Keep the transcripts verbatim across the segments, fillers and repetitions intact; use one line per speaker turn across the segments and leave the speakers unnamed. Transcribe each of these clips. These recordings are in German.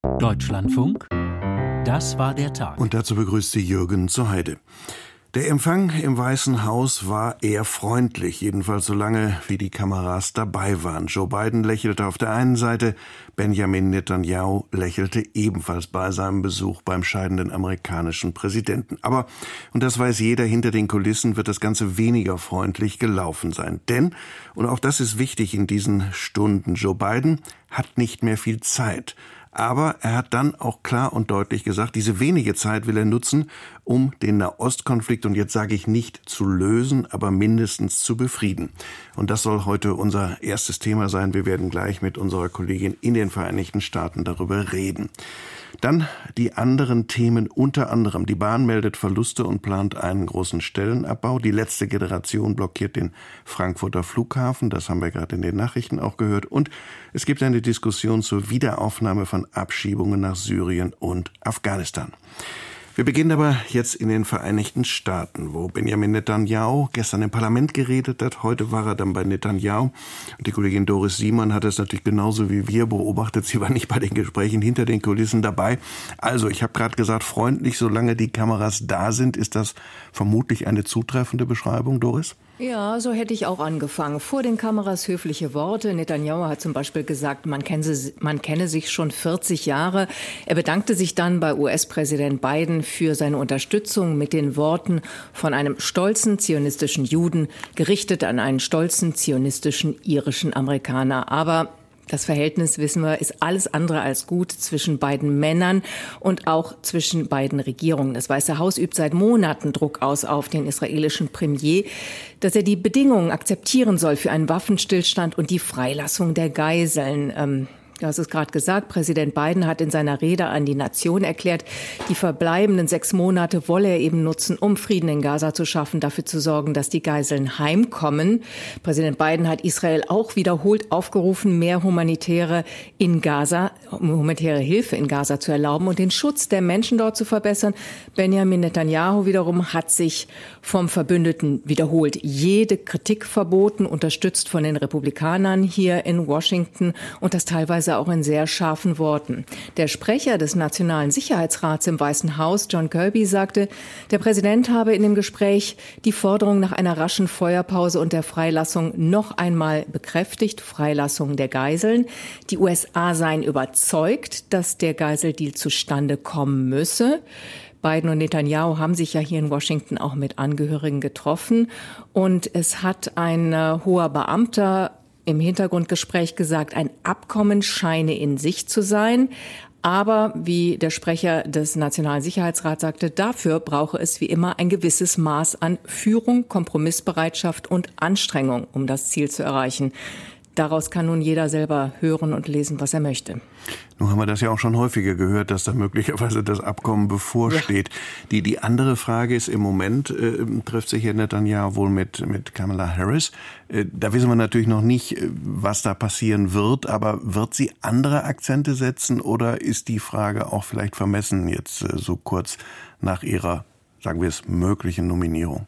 Deutschlandfunk, das war der Tag.
Und dazu begrüßt sie Jürgen zur Heide. Der Empfang im Weißen Haus war eher freundlich, jedenfalls solange wie die Kameras dabei waren. Joe Biden lächelte auf der einen Seite, Benjamin Netanyahu lächelte ebenfalls bei seinem Besuch beim scheidenden amerikanischen Präsidenten. Aber, und das weiß jeder, hinter den Kulissen wird das Ganze weniger freundlich gelaufen sein. Denn, und auch das ist wichtig in diesen Stunden, Joe Biden hat nicht mehr viel Zeit. Aber er hat dann auch klar und deutlich gesagt, diese wenige Zeit will er nutzen, um den Nahostkonflikt, und jetzt sage ich nicht zu lösen, aber mindestens zu befrieden. Und das soll heute unser erstes Thema sein. Wir werden gleich mit unserer Kollegin in den Vereinigten Staaten darüber reden. Dann die anderen Themen, unter anderem die Bahn meldet Verluste und plant einen großen Stellenabbau. Die letzte Generation blockiert den Frankfurter Flughafen, das haben wir gerade in den Nachrichten auch gehört. Und es gibt eine Diskussion zur Wiederaufnahme von Abschiebungen nach Syrien und Afghanistan. Wir beginnen aber jetzt in den Vereinigten Staaten, wo Benjamin Netanyahu gestern im Parlament geredet hat. Heute war er dann bei Netanyahu. Und die Kollegin Doris Simon hat es natürlich genauso wie wir beobachtet. Sie war nicht bei den Gesprächen hinter den Kulissen dabei. Also, ich habe gerade gesagt, freundlich, solange die Kameras da sind. Ist das vermutlich eine zutreffende Beschreibung, Doris?
Ja, so hätte ich auch angefangen. Vor den Kameras höfliche Worte. Netanyahu hat zum Beispiel gesagt, man kenne, man kenne sich schon vierzig Jahre. Er bedankte sich dann bei U S-Präsident Biden für seine Unterstützung mit den Worten von einem stolzen zionistischen Juden, gerichtet an einen stolzen zionistischen irischen Amerikaner. Aber das Verhältnis, wissen wir, ist alles andere als gut zwischen beiden Männern und auch zwischen beiden Regierungen. Das Weiße Haus übt seit Monaten Druck aus auf den israelischen Premier, dass er die Bedingungen akzeptieren soll für einen Waffenstillstand und die Freilassung der Geiseln. Ähm, Du hast es gerade gesagt, Präsident Biden hat in seiner Rede an die Nation erklärt, die verbleibenden sechs Monate wolle er eben nutzen, um Frieden in Gaza zu schaffen, dafür zu sorgen, dass die Geiseln heimkommen. Präsident Biden hat Israel auch wiederholt aufgerufen, mehr humanitäre in Gaza, humanitäre Hilfe in Gaza zu erlauben und den Schutz der Menschen dort zu verbessern. Benjamin Netanyahu wiederum hat sich vom Verbündeten wiederholt jede Kritik verboten, unterstützt von den Republikanern hier in Washington und das teilweise auch in sehr scharfen Worten. Der Sprecher des Nationalen Sicherheitsrats im Weißen Haus, John Kirby, sagte, der Präsident habe in dem Gespräch die Forderung nach einer raschen Feuerpause und der Freilassung noch einmal bekräftigt, Freilassung der Geiseln. Die U S A seien überzeugt, dass der Geiseldeal zustande kommen müsse. Biden und Netanyahu haben sich ja hier in Washington auch mit Angehörigen getroffen. Und es hat ein äh, hoher Beamter im Hintergrundgespräch gesagt, ein Abkommen scheine in Sicht zu sein. Aber, wie der Sprecher des Nationalen Sicherheitsrats sagte, dafür brauche es wie immer ein gewisses Maß an Führung, Kompromissbereitschaft und Anstrengung, um das Ziel zu erreichen. Daraus kann nun jeder selber hören und lesen, was er möchte.
Nun haben wir das ja auch schon häufiger gehört, dass da möglicherweise das Abkommen bevorsteht. Ja. Die, die andere Frage ist, im Moment äh, trifft sich Herr Netanyahu wohl mit, mit Kamala Harris. Äh, da wissen wir natürlich noch nicht, was da passieren wird. Aber wird sie andere Akzente setzen oder ist die Frage auch vielleicht vermessen jetzt äh, so kurz nach ihrer, sagen wir es, möglichen Nominierung?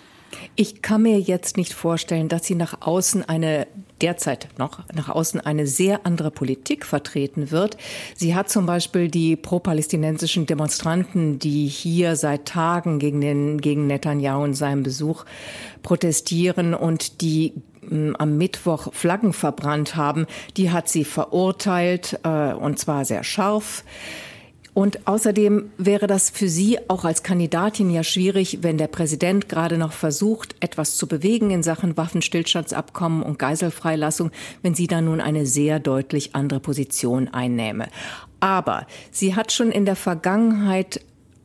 Ich kann mir jetzt nicht vorstellen, dass sie nach außen eine, derzeit noch, nach außen eine sehr andere Politik vertreten wird. Sie hat zum Beispiel die pro-palästinensischen Demonstranten, die hier seit Tagen gegen den, gegen Netanyahu und seinen Besuch protestieren und die m, am Mittwoch Flaggen verbrannt haben, die hat sie verurteilt, äh, und zwar sehr scharf. Und außerdem wäre das für sie auch als Kandidatin ja schwierig, wenn der Präsident gerade noch versucht, etwas zu bewegen in Sachen Waffenstillstandsabkommen und Geiselfreilassung, wenn sie da nun eine sehr deutlich andere Position einnähme. Aber sie hat schon in der Vergangenheit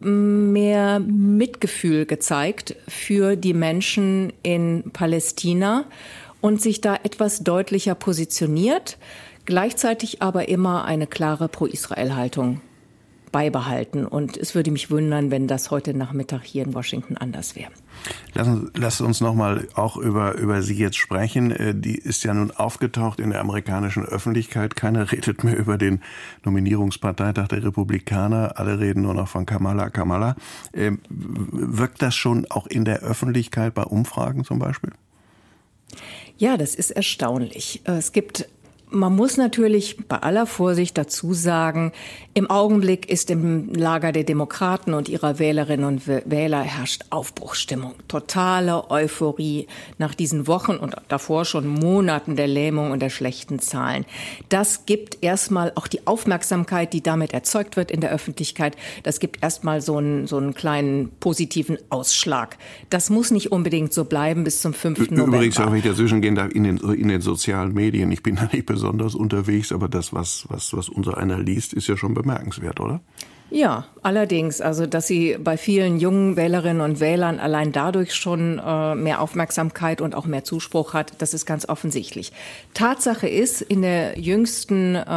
mehr Mitgefühl gezeigt für die Menschen in Palästina und sich da etwas deutlicher positioniert, gleichzeitig aber immer eine klare Pro-Israel-Haltung beibehalten. Und es würde mich wundern, wenn das heute Nachmittag hier in Washington anders wäre.
Lassen, lasst uns noch mal auch über, über sie jetzt sprechen. Die ist ja nun aufgetaucht in der amerikanischen Öffentlichkeit. Keiner redet mehr über den Nominierungsparteitag der Republikaner. Alle reden nur noch von Kamala, Kamala. Ähm, wirkt das schon auch in der Öffentlichkeit bei Umfragen zum Beispiel?
Ja, das ist erstaunlich. Es gibt Man muss natürlich bei aller Vorsicht dazu sagen, im Augenblick ist im Lager der Demokraten und ihrer Wählerinnen und Wähler herrscht Aufbruchsstimmung. Totale Euphorie nach diesen Wochen und davor schon Monaten der Lähmung und der schlechten Zahlen. Das gibt erstmal auch die Aufmerksamkeit, die damit erzeugt wird in der Öffentlichkeit. Das gibt erstmal so einen, so einen kleinen positiven Ausschlag. Das muss nicht unbedingt so bleiben bis zum fünften November.
Übrigens, auch wenn ich dazwischen gehen darf, in den, in den sozialen Medien, ich bin da nicht besonders unterwegs, aber das, was, was, was unser einer liest, ist ja schon bemerkenswert, oder?
Ja, allerdings, also dass sie bei vielen jungen Wählerinnen und Wählern allein dadurch schon äh, mehr Aufmerksamkeit und auch mehr Zuspruch hat, das ist ganz offensichtlich. Tatsache ist, in der jüngsten äh,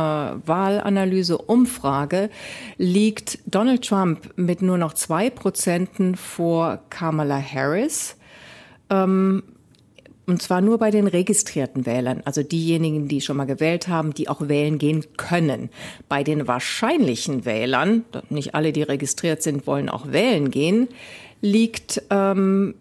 Wahlanalyse-Umfrage liegt Donald Trump mit nur noch zwei Prozenten vor Kamala Harris. Ähm, Und zwar nur bei den registrierten Wählern, also diejenigen, die schon mal gewählt haben, die auch wählen gehen können. Bei den wahrscheinlichen Wählern, nicht alle, die registriert sind, wollen auch wählen gehen, liegt ähm,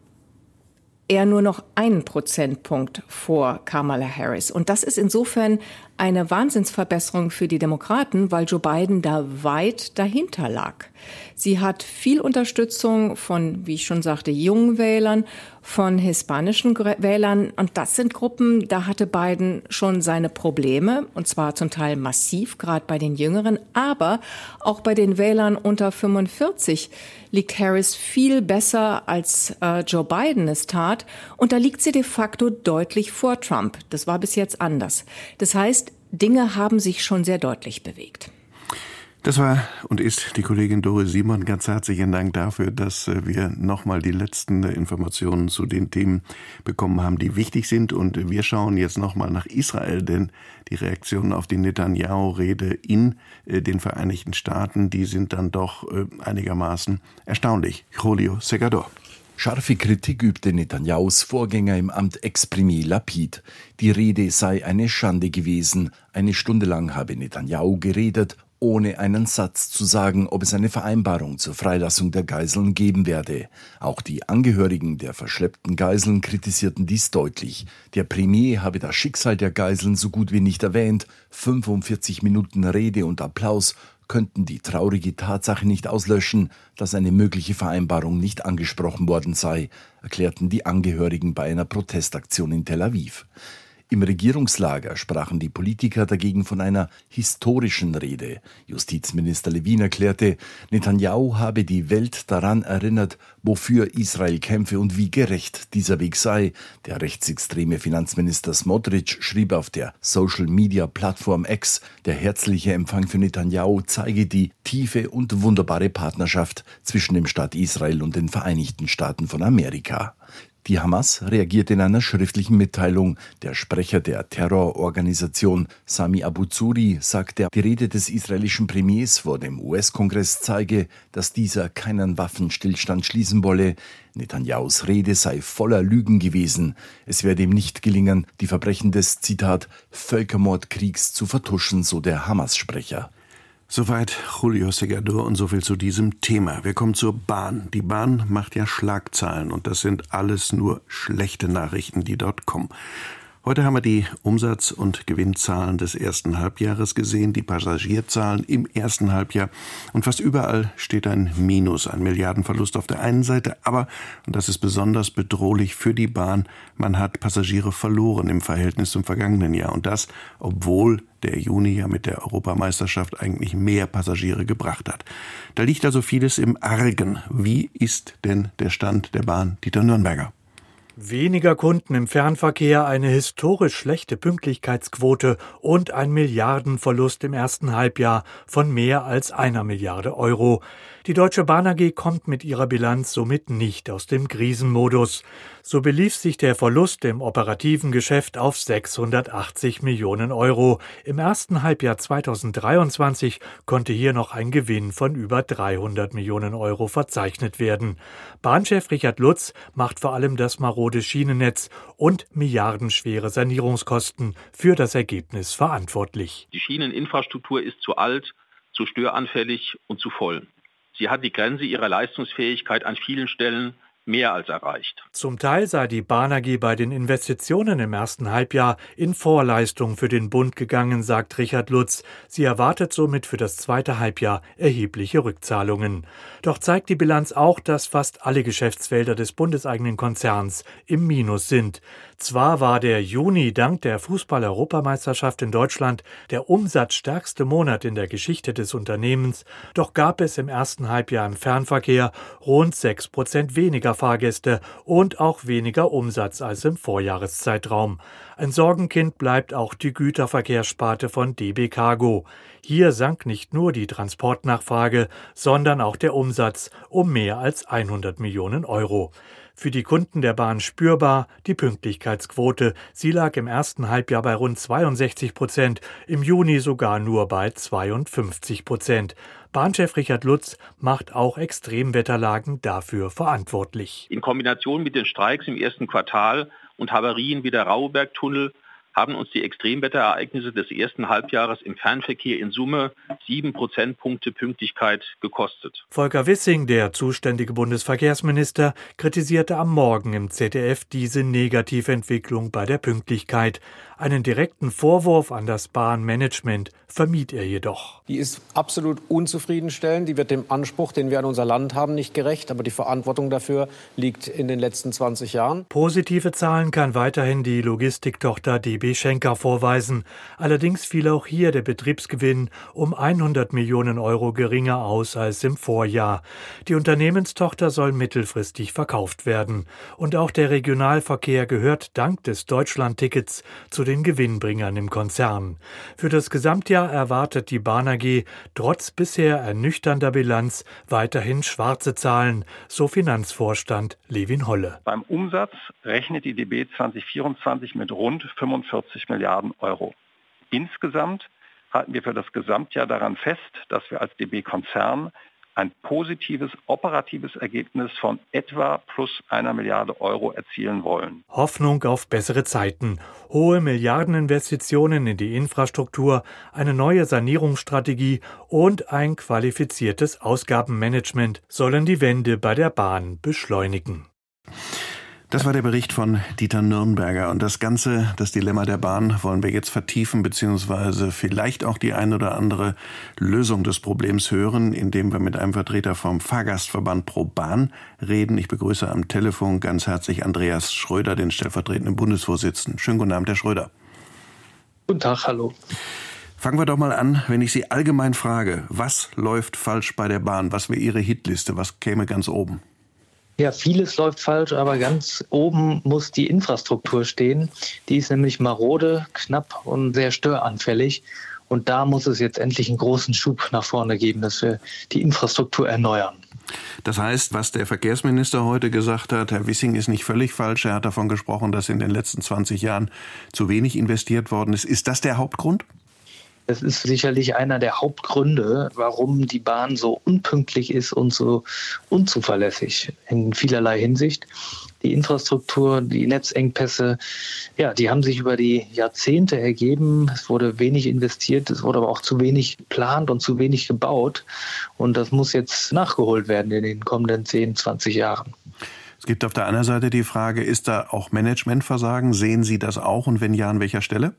er nur noch einen Prozentpunkt vor Kamala Harris. Und das ist insofern eine Wahnsinnsverbesserung für die Demokraten, weil Joe Biden da weit dahinter lag. Sie hat viel Unterstützung von, wie ich schon sagte, jungen Wählern, von hispanischen Wählern. Und das sind Gruppen, da hatte Biden schon seine Probleme, und zwar zum Teil massiv, gerade bei den Jüngeren. Aber auch bei den Wählern unter fünfundvierzig liegt Harris viel besser, als äh, Joe Biden es tat. Und da liegt sie de facto deutlich vor Trump. Das war bis jetzt anders. Das heißt, Dinge haben sich schon sehr deutlich bewegt.
Das war und ist die Kollegin Doris Simon. Ganz herzlichen Dank dafür, dass wir nochmal die letzten Informationen zu den Themen bekommen haben, die wichtig sind. Und wir schauen jetzt nochmal nach Israel, denn die Reaktionen auf die Netanyahu-Rede in den Vereinigten Staaten, die sind dann doch einigermaßen erstaunlich. Julio Segador.
Scharfe Kritik übte Netanyahus Vorgänger im Amt Ex-Premier Lapid. Die Rede sei eine Schande gewesen. Eine Stunde lang habe Netanyahu geredet, ohne einen Satz zu sagen, ob es eine Vereinbarung zur Freilassung der Geiseln geben werde. Auch die Angehörigen der verschleppten Geiseln kritisierten dies deutlich. Der Premier habe das Schicksal der Geiseln so gut wie nicht erwähnt. fünfundvierzig Minuten Rede und Applaus könnten die traurige Tatsache nicht auslöschen, dass eine mögliche Vereinbarung nicht angesprochen worden sei, erklärten die Angehörigen bei einer Protestaktion in Tel Aviv. Im Regierungslager sprachen die Politiker dagegen von einer historischen Rede. Justizminister Levin erklärte, Netanyahu habe die Welt daran erinnert, wofür Israel kämpfe und wie gerecht dieser Weg sei. Der rechtsextreme Finanzminister Smotrich schrieb auf der Social-Media-Plattform X, der herzliche Empfang für Netanyahu zeige die tiefe und wunderbare Partnerschaft zwischen dem Staat Israel und den Vereinigten Staaten von Amerika. Die Hamas reagierte in einer schriftlichen Mitteilung. Der Sprecher der Terrororganisation Sami Abu Zuri sagte, die Rede des israelischen Premiers vor dem U S-Kongress zeige, dass dieser keinen Waffenstillstand schließen wolle. Netanyahus Rede sei voller Lügen gewesen. Es werde ihm nicht gelingen, die Verbrechen des, Zitat, Völkermordkriegs zu vertuschen, so der Hamas-Sprecher.
Soweit Julio Segador und soviel zu diesem Thema. Wir kommen zur Bahn. Die Bahn macht ja Schlagzeilen und das sind alles nur schlechte Nachrichten, die dort kommen. Heute haben wir die Umsatz- und Gewinnzahlen des ersten Halbjahres gesehen, die Passagierzahlen im ersten Halbjahr. Und fast überall steht ein Minus, ein Milliardenverlust auf der einen Seite. Aber, und das ist besonders bedrohlich für die Bahn, man hat Passagiere verloren im Verhältnis zum vergangenen Jahr. Und das, obwohl der Juni ja mit der Europameisterschaft eigentlich mehr Passagiere gebracht hat. Da liegt also vieles im Argen. Wie ist denn der Stand der Bahn, Dieter Nürnberger?
Weniger Kunden im Fernverkehr, eine historisch schlechte Pünktlichkeitsquote und ein Milliardenverlust im ersten Halbjahr von mehr als einer Milliarde Euro. Die Deutsche Bahn A G kommt mit ihrer Bilanz somit nicht aus dem Krisenmodus. So belief sich der Verlust im operativen Geschäft auf sechshundertachtzig Millionen Euro. Im ersten Halbjahr zweitausenddreiundzwanzig konnte hier noch ein Gewinn von über dreihundert Millionen Euro verzeichnet werden. Bahnchef Richard Lutz macht vor allem das marode Schienennetz und milliardenschwere Sanierungskosten für das Ergebnis verantwortlich.
Die Schieneninfrastruktur ist zu alt, zu störanfällig und zu voll. Sie hat die Grenze ihrer Leistungsfähigkeit an vielen Stellen mehr als erreicht.
Zum Teil sei die Bahn A G bei den Investitionen im ersten Halbjahr in Vorleistung für den Bund gegangen, sagt Richard Lutz. Sie erwartet somit für das zweite Halbjahr erhebliche Rückzahlungen. Doch zeigt die Bilanz auch, dass fast alle Geschäftsfelder des bundeseigenen Konzerns im Minus sind. Zwar war der Juni dank der Fußball-Europameisterschaft in Deutschland der umsatzstärkste Monat in der Geschichte des Unternehmens, doch gab es im ersten Halbjahr im Fernverkehr rund sechs Prozent weniger Fahrgäste und auch weniger Umsatz als im Vorjahreszeitraum. Ein Sorgenkind bleibt auch die Güterverkehrssparte von D B Cargo. Hier sank nicht nur die Transportnachfrage, sondern auch der Umsatz um mehr als hundert Millionen Euro. Für die Kunden der Bahn spürbar die Pünktlichkeitsquote. Sie lag im ersten Halbjahr bei rund zweiundsechzig Prozent, im Juni sogar nur bei zweiundfünfzig Prozent. Bahnchef Richard Lutz macht auch Extremwetterlagen dafür verantwortlich.
In Kombination mit den Streiks im ersten Quartal und Havarien wie der Rauheberg-Tunnel haben uns die Extremwetterereignisse des ersten Halbjahres im Fernverkehr in Summe sieben Prozentpunkte Pünktlichkeit gekostet.
Volker Wissing, der zuständige Bundesverkehrsminister, kritisierte am Morgen im Z D F diese Negativentwicklung bei der Pünktlichkeit. Einen direkten Vorwurf an das Bahnmanagement vermied er jedoch.
Die ist absolut unzufriedenstellend. Die wird dem Anspruch, den wir an unser Land haben, nicht gerecht. Aber die Verantwortung dafür liegt in den letzten zwanzig Jahren.
Positive Zahlen kann weiterhin die Logistiktochter D B Schenker vorweisen. Allerdings fiel auch hier der Betriebsgewinn um hundert Millionen Euro geringer aus als im Vorjahr. Die Unternehmenstochter soll mittelfristig verkauft werden. Und auch der Regionalverkehr gehört dank des Deutschlandtickets zu den Gewinnbringern im Konzern. Für das Gesamtjahr erwartet die Bahn A G trotz bisher ernüchternder Bilanz weiterhin schwarze Zahlen, so Finanzvorstand Levin Holle.
Beim Umsatz rechnet die D B zwanzig vierundzwanzig mit rund fünfundvierzig Milliarden Euro. Insgesamt halten wir für das Gesamtjahr daran fest, dass wir als D B-Konzern ein positives operatives Ergebnis von etwa plus einer Milliarde Euro erzielen wollen.
Hoffnung auf bessere Zeiten, hohe Milliardeninvestitionen in die Infrastruktur, eine neue Sanierungsstrategie und ein qualifiziertes Ausgabenmanagement sollen die Wende bei der Bahn beschleunigen.
Das war der Bericht von Dieter Nürnberger. Und das Ganze, das Dilemma der Bahn, wollen wir jetzt vertiefen, beziehungsweise vielleicht auch die ein oder andere Lösung des Problems hören, indem wir mit einem Vertreter vom Fahrgastverband ProBahn reden. Ich begrüße am Telefon ganz herzlich Andreas Schröder, den stellvertretenden Bundesvorsitzenden. Schönen guten Abend, Herr Schröder.
Guten Tag, hallo.
Fangen wir doch mal an, wenn ich Sie allgemein frage, was läuft falsch bei der Bahn? Was wäre Ihre Hitliste? Was käme ganz oben?
Ja, vieles läuft falsch, aber ganz oben muss die Infrastruktur stehen. Die ist nämlich marode, knapp und sehr störanfällig. Und da muss es jetzt endlich einen großen Schub nach vorne geben, dass wir die Infrastruktur erneuern.
Das heißt, was der Verkehrsminister heute gesagt hat, Herr Wissing, ist nicht völlig falsch. Er hat davon gesprochen, dass in den letzten zwanzig Jahren zu wenig investiert worden ist. Ist das der Hauptgrund?
Das ist sicherlich einer der Hauptgründe, warum die Bahn so unpünktlich ist und so unzuverlässig in vielerlei Hinsicht. Die Infrastruktur, die Netzengpässe, ja, die haben sich über die Jahrzehnte ergeben. Es wurde wenig investiert, es wurde aber auch zu wenig geplant und zu wenig gebaut. Und das muss jetzt nachgeholt werden in den kommenden zehn, zwanzig Jahren.
Es gibt auf der anderen Seite die Frage, ist da auch Managementversagen? Sehen Sie das auch und wenn ja, an welcher Stelle?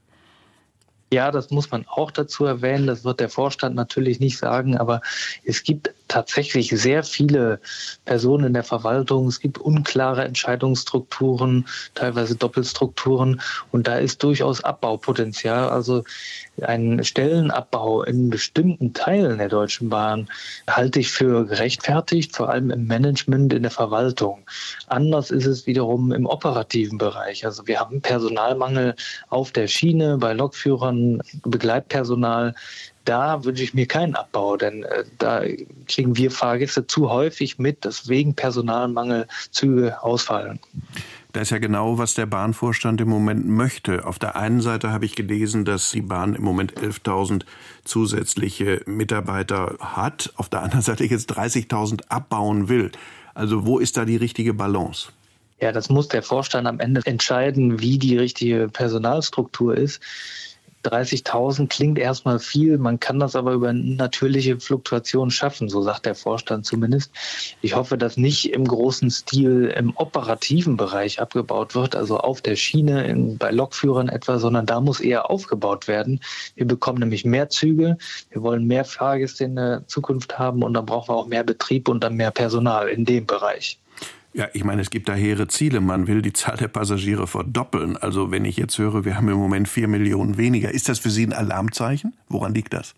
Ja, das muss man auch dazu erwähnen. Das wird der Vorstand natürlich nicht sagen, aber es gibt tatsächlich sehr viele Personen in der Verwaltung. Es gibt unklare Entscheidungsstrukturen, teilweise Doppelstrukturen. Und da ist durchaus Abbaupotenzial. Also ein Stellenabbau in bestimmten Teilen der Deutschen Bahn halte ich für gerechtfertigt, vor allem im Management, in der Verwaltung. Anders ist es wiederum im operativen Bereich. Also wir haben Personalmangel auf der Schiene, bei Lokführern, Begleitpersonal. Da wünsche ich mir keinen Abbau, denn äh, da kriegen wir Fahrgäste zu häufig mit, dass wegen Personalmangel Züge ausfallen.
Das ist ja genau, was der Bahnvorstand im Moment möchte. Auf der einen Seite habe ich gelesen, dass die Bahn im Moment elftausend zusätzliche Mitarbeiter hat, auf der anderen Seite jetzt dreißigtausend abbauen will. Also wo ist da die richtige Balance?
Ja, das muss der Vorstand am Ende entscheiden, wie die richtige Personalstruktur ist. dreißigtausend klingt erstmal viel, man kann das aber über natürliche Fluktuation schaffen, so sagt der Vorstand zumindest. Ich hoffe, dass nicht im großen Stil im operativen Bereich abgebaut wird, also auf der Schiene, in, bei Lokführern etwa, sondern da muss eher aufgebaut werden. Wir bekommen nämlich mehr Züge, wir wollen mehr Fahrgäste in der Zukunft haben und dann brauchen wir auch mehr Betrieb und dann mehr Personal in dem Bereich.
Ja, ich meine, es gibt da hehre Ziele. Man will die Zahl der Passagiere verdoppeln. Also wenn ich jetzt höre, wir haben im Moment vier Millionen weniger. Ist das für Sie ein Alarmzeichen? Woran liegt das?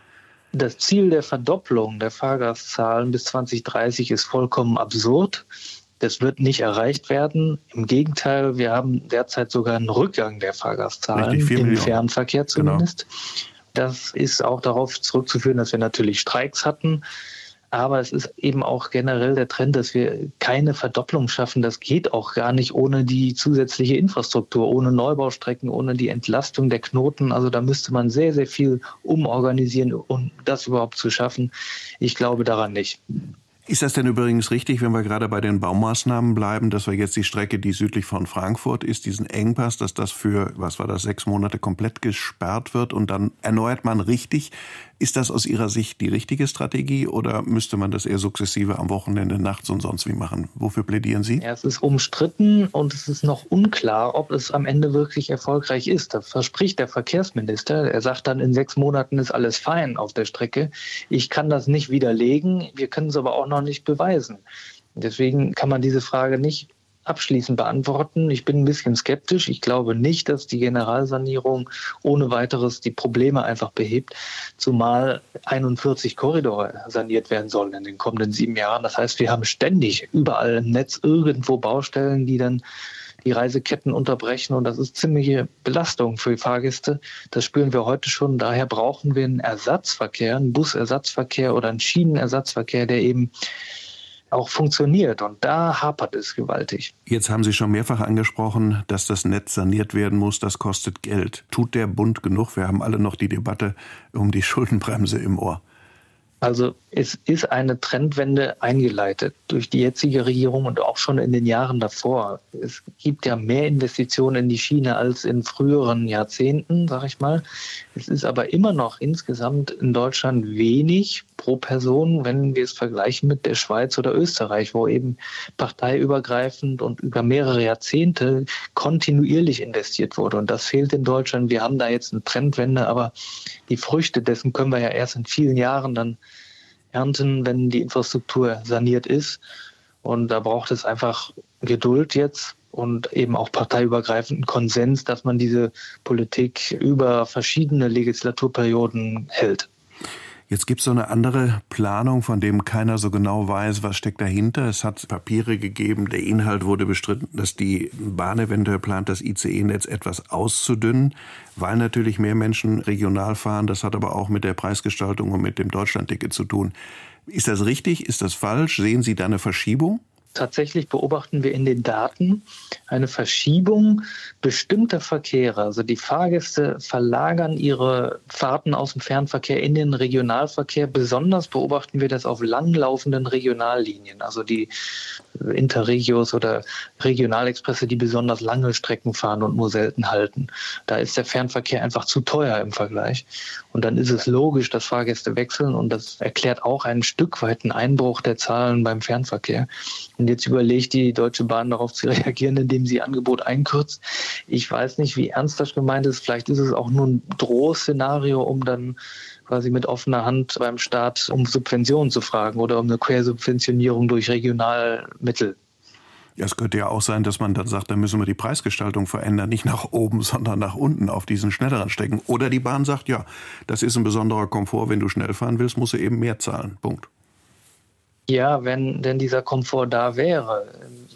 Das Ziel der Verdopplung der Fahrgastzahlen bis zwanzig dreißig ist vollkommen absurd. Das wird nicht erreicht werden. Im Gegenteil, wir haben derzeit sogar einen Rückgang der Fahrgastzahlen,
Richtig,
im
Millionen.
Fernverkehr zumindest.
Genau.
Das ist auch darauf zurückzuführen, dass wir natürlich Streiks hatten. Aber es ist eben auch generell der Trend, dass wir keine Verdopplung schaffen. Das geht auch gar nicht ohne die zusätzliche Infrastruktur, ohne Neubaustrecken, ohne die Entlastung der Knoten. Also da müsste man sehr, sehr viel umorganisieren, um das überhaupt zu schaffen. Ich glaube daran nicht.
Ist das denn übrigens richtig, wenn wir gerade bei den Baumaßnahmen bleiben, dass wir jetzt die Strecke, die südlich von Frankfurt ist, diesen Engpass, dass das für, was war das, sechs Monate komplett gesperrt wird und dann erneuert man richtig? Ist das aus Ihrer Sicht die richtige Strategie oder müsste man das eher sukzessive am Wochenende, nachts und sonst wie machen? Wofür plädieren Sie?
Ja, es ist umstritten und es ist noch unklar, ob es am Ende wirklich erfolgreich ist. Das verspricht der Verkehrsminister. Er sagt dann, in sechs Monaten ist alles fein auf der Strecke. Ich kann das nicht widerlegen. Wir können es aber auch noch nicht beweisen. Deswegen kann man diese Frage nicht abschließend beantworten. Ich bin ein bisschen skeptisch. Ich glaube nicht, dass die Generalsanierung ohne weiteres die Probleme einfach behebt, zumal einundvierzig Korridore saniert werden sollen in den kommenden sieben Jahren. Das heißt, wir haben ständig überall im Netz irgendwo Baustellen, die dann die Reiseketten unterbrechen und das ist ziemliche Belastung für die Fahrgäste. Das spüren wir heute schon. Daher brauchen wir einen Ersatzverkehr, einen Busersatzverkehr oder einen Schienenersatzverkehr, der eben auch funktioniert. Und da hapert es gewaltig.
Jetzt haben Sie schon mehrfach angesprochen, dass das Netz saniert werden muss. Das kostet Geld. Tut der Bund genug? Wir haben alle noch die Debatte um die Schuldenbremse im Ohr.
Also es ist eine Trendwende eingeleitet durch die jetzige Regierung und auch schon in den Jahren davor. Es gibt ja mehr Investitionen in die Schiene als in früheren Jahrzehnten, sag ich mal. Es ist aber immer noch insgesamt in Deutschland wenig pro Person, wenn wir es vergleichen mit der Schweiz oder Österreich, wo eben parteiübergreifend und über mehrere Jahrzehnte kontinuierlich investiert wurde. Und das fehlt in Deutschland. Wir haben da jetzt eine Trendwende, aber die Früchte dessen können wir ja erst in vielen Jahren dann ernten, wenn die Infrastruktur saniert ist. Und da braucht es einfach Geduld jetzt und eben auch parteiübergreifenden Konsens, dass man diese Politik über verschiedene Legislaturperioden hält.
Jetzt gibt es so eine andere Planung, von dem keiner so genau weiß, was steckt dahinter. Es hat Papiere gegeben, der Inhalt wurde bestritten, dass die Bahn eventuell plant, das I C E-Netz etwas auszudünnen, weil natürlich mehr Menschen regional fahren. Das hat aber auch mit der Preisgestaltung und mit dem Deutschlandticket zu tun. Ist das richtig? Ist das falsch? Sehen Sie da eine Verschiebung?
Tatsächlich beobachten wir in den Daten eine Verschiebung bestimmter Verkehre. Also die Fahrgäste verlagern ihre Fahrten aus dem Fernverkehr in den Regionalverkehr. Besonders beobachten wir das auf langlaufenden Regionallinien, also die Interregios oder Regionalexpresse, die besonders lange Strecken fahren und nur selten halten. Da ist der Fernverkehr einfach zu teuer im Vergleich. Und dann ist es logisch, dass Fahrgäste wechseln und das erklärt auch ein Stück weit einen Einbruch der Zahlen beim Fernverkehr. Und jetzt überlegt die Deutsche Bahn darauf zu reagieren, indem sie Angebot einkürzt. Ich weiß nicht, wie ernst das gemeint ist. Vielleicht ist es auch nur ein Drohszenario, um dann quasi mit offener Hand beim Staat um Subventionen zu fragen oder um eine Quersubventionierung durch Regionalmittel.
Ja, es könnte ja auch sein, dass man dann sagt, da müssen wir die Preisgestaltung verändern, nicht nach oben, sondern nach unten auf diesen schnelleren Strecken. Oder die Bahn sagt, ja, das ist ein besonderer Komfort, wenn du schnell fahren willst, musst du eben mehr zahlen. Punkt.
Ja, wenn denn dieser Komfort da wäre.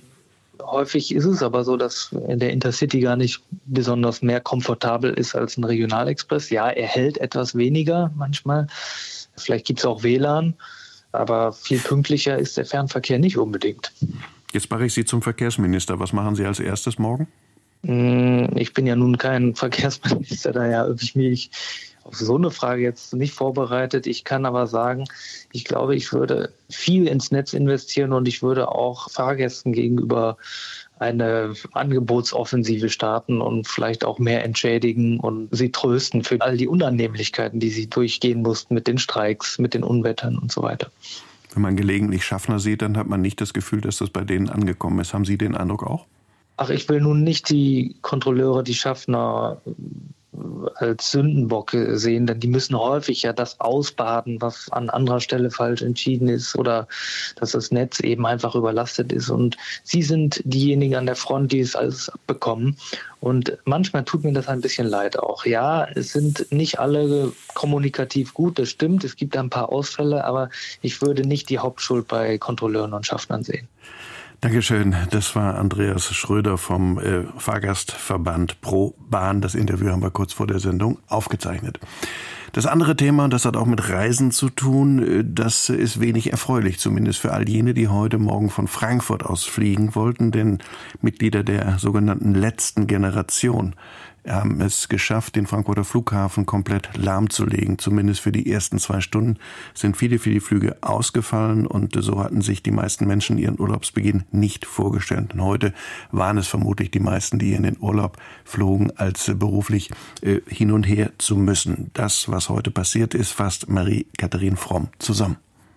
Häufig ist es aber so, dass der Intercity gar nicht besonders mehr komfortabel ist als ein Regionalexpress. Ja, er hält etwas weniger manchmal. Vielleicht gibt es auch W L A N, aber viel pünktlicher ist der Fernverkehr nicht unbedingt.
Jetzt mache ich Sie zum Verkehrsminister. Was machen Sie als erstes morgen?
Ich bin ja nun kein Verkehrsminister, daher habe ich mich auf so eine Frage jetzt nicht vorbereitet. Ich kann aber sagen, ich glaube, ich würde viel ins Netz investieren und ich würde auch Fahrgästen gegenüber eine Angebotsoffensive starten und vielleicht auch mehr entschädigen und sie trösten für all die Unannehmlichkeiten, die sie durchgehen mussten mit den Streiks, mit den Unwettern und so weiter.
Wenn man gelegentlich Schaffner sieht, dann hat man nicht das Gefühl, dass das bei denen angekommen ist. Haben Sie den Eindruck auch?
Ach, ich will nun nicht die Kontrolleure, die Schaffner als Sündenbock sehen, denn die müssen häufig ja das ausbaden, was an anderer Stelle falsch entschieden ist oder dass das Netz eben einfach überlastet ist. Und sie sind diejenigen an der Front, die es alles abbekommen. Und manchmal tut mir das ein bisschen leid auch. Ja, es sind nicht alle kommunikativ gut, das stimmt. Es gibt ein paar Ausfälle, aber ich würde nicht die Hauptschuld bei Kontrolleuren und Schaffnern sehen.
Dankeschön. Das war Andreas Schröder vom äh, Fahrgastverband Pro Bahn. Das Interview haben wir kurz vor der Sendung aufgezeichnet. Das andere Thema, das hat auch mit Reisen zu tun, das ist wenig erfreulich, zumindest für all jene, die heute Morgen von Frankfurt aus fliegen wollten, denn Mitglieder der sogenannten letzten Generation haben es geschafft, den Frankfurter Flughafen komplett lahmzulegen. Zumindest für die ersten zwei Stunden sind viele, viele Flüge ausgefallen und so hatten sich die meisten Menschen ihren Urlaubsbeginn nicht vorgestellt. Und heute waren es vermutlich die meisten, die in den Urlaub flogen, als beruflich äh, hin und her zu müssen. Das, was heute passiert ist, fasst Marie-Katharin Fromm zusammen.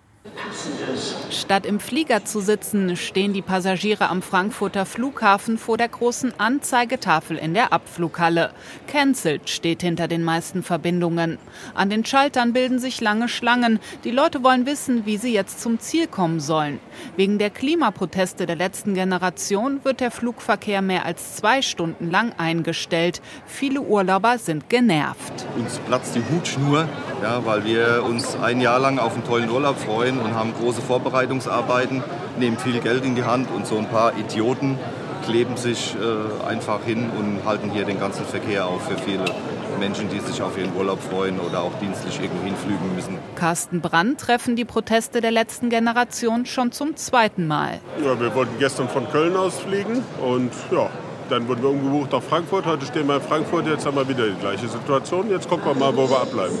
Statt im Flieger zu sitzen, stehen die Passagiere am Frankfurter Flughafen vor der großen Anzeigetafel in der Abflughalle. Cancelled steht hinter den meisten Verbindungen. An den Schaltern bilden sich lange Schlangen. Die Leute wollen wissen, wie sie jetzt zum Ziel kommen sollen. Wegen der Klimaproteste der letzten Generation wird der Flugverkehr mehr als zwei Stunden lang eingestellt. Viele Urlauber sind genervt.
Uns platzt die Hutschnur, ja, weil wir uns ein Jahr lang auf einen tollen Urlaub freuen und haben große Vorbereitungsarbeiten, nehmen viel Geld in die Hand und so ein paar Idioten kleben sich äh, einfach hin und halten hier den ganzen Verkehr auf für viele Menschen, die sich auf ihren Urlaub freuen oder auch dienstlich irgendwo hinfliegen müssen.
Carsten Brandt treffen die Proteste der letzten Generation schon zum zweiten Mal.
Ja, wir wollten gestern von Köln aus fliegen und ja, dann wurden wir umgebucht nach Frankfurt. Heute stehen wir in Frankfurt, jetzt haben wir wieder die gleiche Situation. Jetzt gucken wir mal, wo wir abbleiben.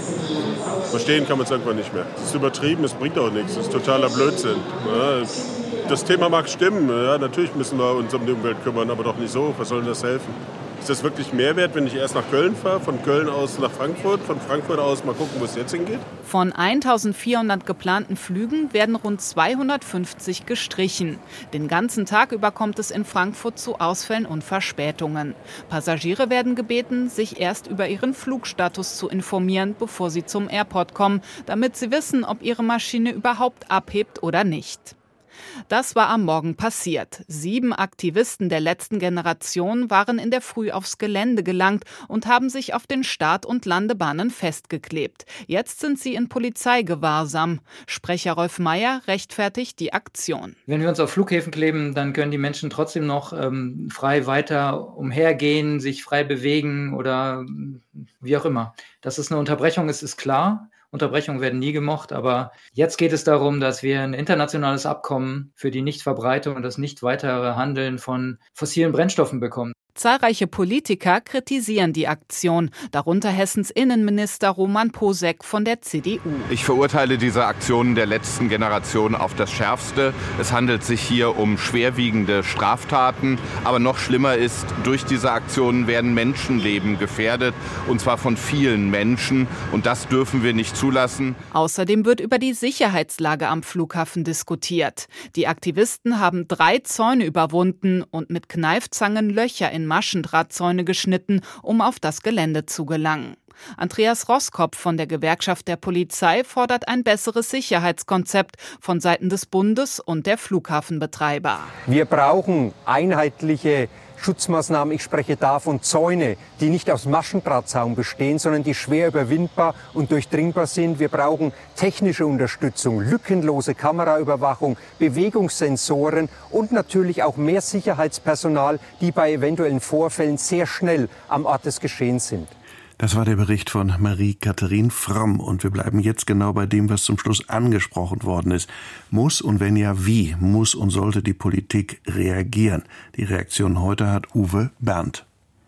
Verstehen kann man es irgendwann nicht mehr. Es ist übertrieben, es bringt auch nichts. Es ist totaler Blödsinn. Ja, das Thema mag stimmen. Ja, natürlich müssen wir uns um die Umwelt kümmern, aber doch nicht so. Was soll denn das helfen? Ist das wirklich Mehrwert, wenn ich erst nach Köln fahre, von Köln aus nach Frankfurt, von Frankfurt aus mal gucken, wo es jetzt hingeht?
Von eintausendvierhundert geplanten Flügen werden rund zweihundertfünfzig gestrichen. Den ganzen Tag über kommt es in Frankfurt zu Ausfällen und Verspätungen. Passagiere werden gebeten, sich erst über ihren Flugstatus zu informieren, bevor sie zum Airport kommen, damit sie wissen, ob ihre Maschine überhaupt abhebt oder nicht. Das war am Morgen passiert. Sieben Aktivisten der letzten Generation waren in der Früh aufs Gelände gelangt und haben sich auf den Start- und Landebahnen festgeklebt. Jetzt sind sie in Polizeigewahrsam. Sprecher Rolf Meyer rechtfertigt die Aktion.
Wenn wir uns auf Flughäfen kleben, dann können die Menschen trotzdem noch ähm, frei weiter umhergehen, sich frei bewegen oder wie auch immer. Dass es eine Unterbrechung ist, ist klar. Unterbrechungen werden nie gemocht, aber jetzt geht es darum, dass wir ein internationales Abkommen für die Nichtverbreitung und das nicht weitere Handeln von fossilen Brennstoffen bekommen.
Zahlreiche Politiker kritisieren die Aktion, darunter Hessens Innenminister Roman Posek von der C D U.
Ich verurteile diese Aktionen der letzten Generation auf das Schärfste. Es handelt sich hier um schwerwiegende Straftaten. Aber noch schlimmer ist, durch diese Aktionen werden Menschenleben gefährdet, und zwar von vielen Menschen. Und das dürfen wir nicht zulassen.
Außerdem wird über die Sicherheitslage am Flughafen diskutiert. Die Aktivisten haben drei Zäune überwunden und mit Kneifzangen Löcher in Maschendrahtzäune geschnitten, um auf das Gelände zu gelangen. Andreas Roskopf von der Gewerkschaft der Polizei fordert ein besseres Sicherheitskonzept von Seiten des Bundes und der Flughafenbetreiber.
Wir brauchen einheitliche Schutzmaßnahmen. Ich spreche da von Zäune, die nicht aus Maschendrahtzaun bestehen, sondern die schwer überwindbar und durchdringbar sind. Wir brauchen technische Unterstützung, lückenlose Kameraüberwachung, Bewegungssensoren und natürlich auch mehr Sicherheitspersonal, die bei eventuellen Vorfällen sehr schnell am Ort des Geschehens sind.
Das war der Bericht von Marie-Katharin Fromm. Und wir bleiben jetzt genau bei dem, was zum Schluss angesprochen worden ist. Muss und wenn ja, wie muss und sollte die Politik reagieren? Die Reaktion heute hat Uwe Berndt.